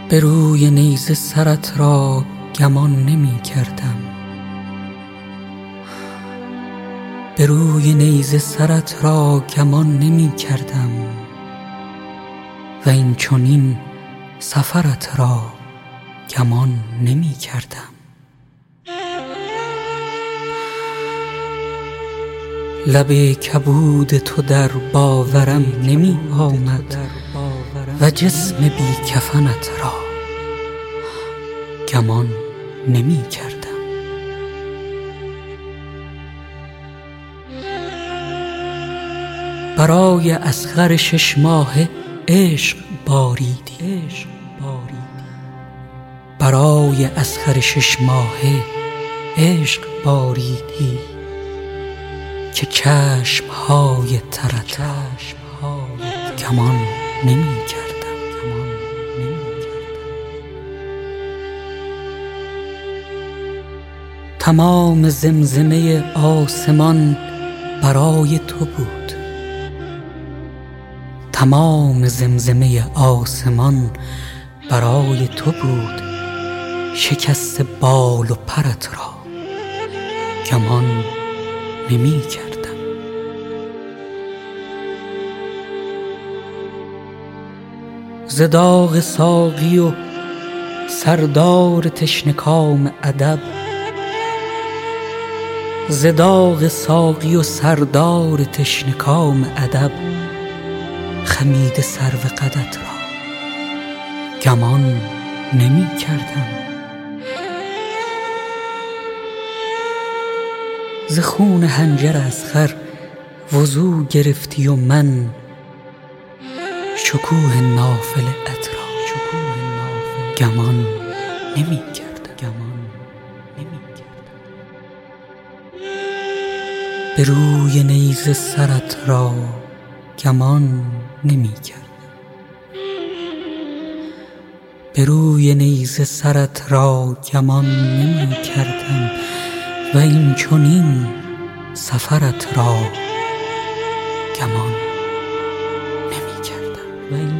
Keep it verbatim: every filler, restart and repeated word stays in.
به روی نیزه سرت را گمان نمی کردم، به روی نیزه سرت را گمان نمی کردم و این چنین سفرت را گمان نمی کردم. لب کبود تو در باورم نمی آمد و جسم بی کفنت را گمان نمی کردم. برای اصغر شش ماهه عشق باریدی، برای اصغر شش ماهه عشق باریدی که چشمهای ترت گمان نمی کردم. تمام زمزمه آسمان برای تو بود، تمام زمزمه آسمان برای تو بود، شکست بال و پرت را گمان نمی کردم. ز داغ ساقی و سردار تشنکام ادب، ز داغ ساقی و سردار تشنکام ادب خمیده سرو قدت را گمان نمی کردم. ز خون حنجر اصغر وضو گرفتی و من شکوه نافله‌ات را گمان نمی کردم. به روی نیزه سرت را گمان نمی کردم، به روی نیزه سرت را گمان نمی کردم و این چنین سفرت را گمان نمی کردم.